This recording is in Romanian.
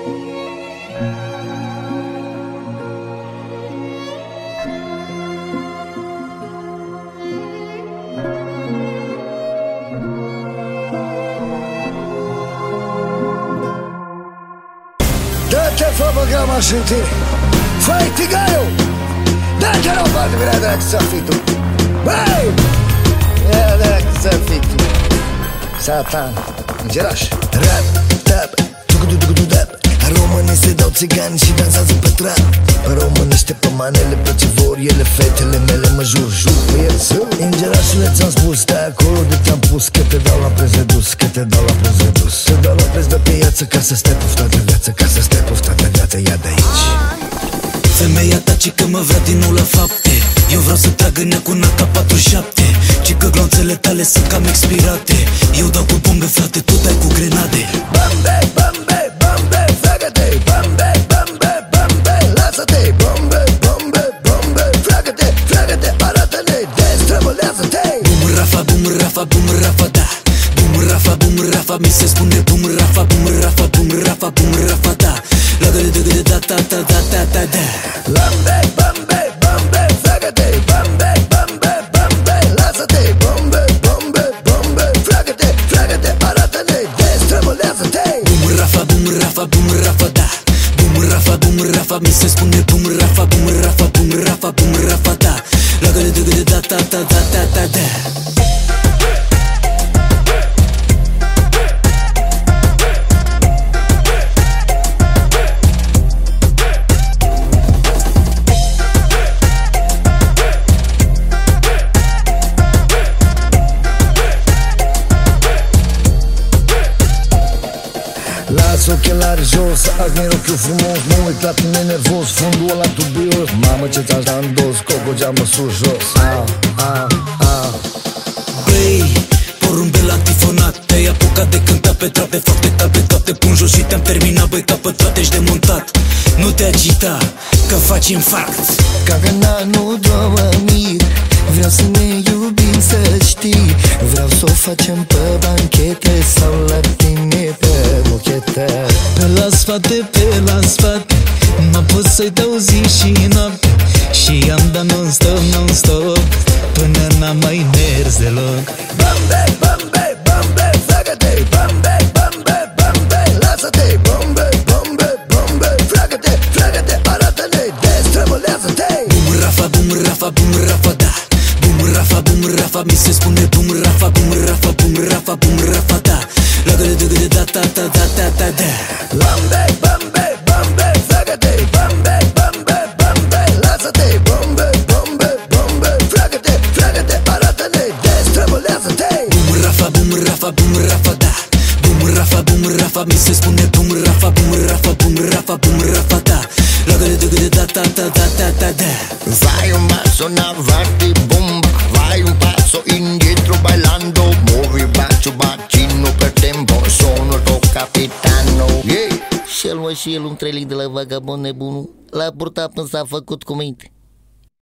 Dă-te, fă băgama și în tine. Fă-i tigaiu. Dă-te, nu fac vrea dacă să fii tu. Băi! Ia dacă să fii tu. Satan, îngeraș. Rap, tap, tucu-du-du-du-dap. Românii se dau țigani și dansează pe trap. Pe românește pe manele pe ce vor ele. Fetele mele mă jur pe el. Îngerașule ți-am spus, stai acolo de te-am pus. Că te dau la preț redus, că te dau la preț redus. Te dau la preț de piață ca să stai poftat de viață. Ca să stai poftat de viață, ia de aici. Femeia ta ci că mă vrea din nou la fapte. Eu vreau să trag în ea cu un AK-47. Ci că glonțele tale sunt cam expirate. Eu dau cu bombe, frate, tu dai cu grenade. Bombe, bombe, bombe, fragă-te. Bombe, bombe, bombe, lasă-te. Bombe, bombe, bombe, fragă-te, fragă-te, arată-ne, destrăvălează-te. Bum rafa, bum rafa, bum rafa, da. Bum rafa, bum rafa, mi se spune bum rafa, bum rafa, bum rafa, bum rafa, da. La-gă-de-de-de-de, da-ta-ta-ta-ta-ta-da. Bombe, bombe, bombe, fragă-te. Bombe, bombe, bombe, lasă-te. Bombe, bombe, bombe, fragă-te, fragă-te, arată-ne, destrăvălează-te. Bum rafa, bum rafa, bum rafa, da. Bum rafa, bum rafa, mi se spune bum rafa, bum rafa, bum rafa, bum rafa, da. La-gă-de-de-de, da-ta-ta-ta-ta-ta-da. Las ochelari jos, azi ochiul frumos. Mă uit la tine nervos, fundul ăla dubios. Mamă ce ți-aș da în dos, cocogeamă sus jos. Băi, porumbel antifonat. Te-ai apucat de cântat pe trape, fapte talbe, toate pun jos și te-am terminat. Băi, ca pe toate ești demontat. Nu te agita, că faci infarct. Cagana nu 2000. Vreau să ne iubim, să știi. Vreau să o facem pe banchete sau la tine pe mochete. Pe la spate, pe la spate, n-am pot să-i dau zi și noapte. Și am dat non-stop, non-stop, până n-am mai mers deloc. Bombe, bombe, bombe, fragă-te. Bombe, bombe, bombe, lasă-te. Bombe, bombe, bombe, fragă-te, fragă-te, arată-ne, destrăvălează-te. Bum rafa, bum rafa, bum rafa, da. Bum rafa, bum rafa, mi se spune bum rafa, bum rafa, bum rafa, bum rafa, da. La-gă-de-de-de, da-ta-ta-ta-ta-ta-da. Bombe, bombe, bombe, fragă-te. Bombe, bombe, bombe, lasă-te. Bombe, bombe, bombe, fragă-te, fragă-te, arată-ne, destrăvălează-te. Bum rafa, bum rafa, bum rafa, da. Bum rafa, bum rafa, mi se spune bum rafa, bum rafa, bum rafa, bum rafa, da. La-gă-de-de-de, da-ta-ta-ta-ta-ta-da. Vai un passo in avanti, bomba. Vai un passo indietro bailando. Muovi bacio bacino per tempo. Sono il tuo capitano. Yeah. Și el, mă, și el un trailing de la Vagabond nebunul l-a purtat până s-a făcut cu minte.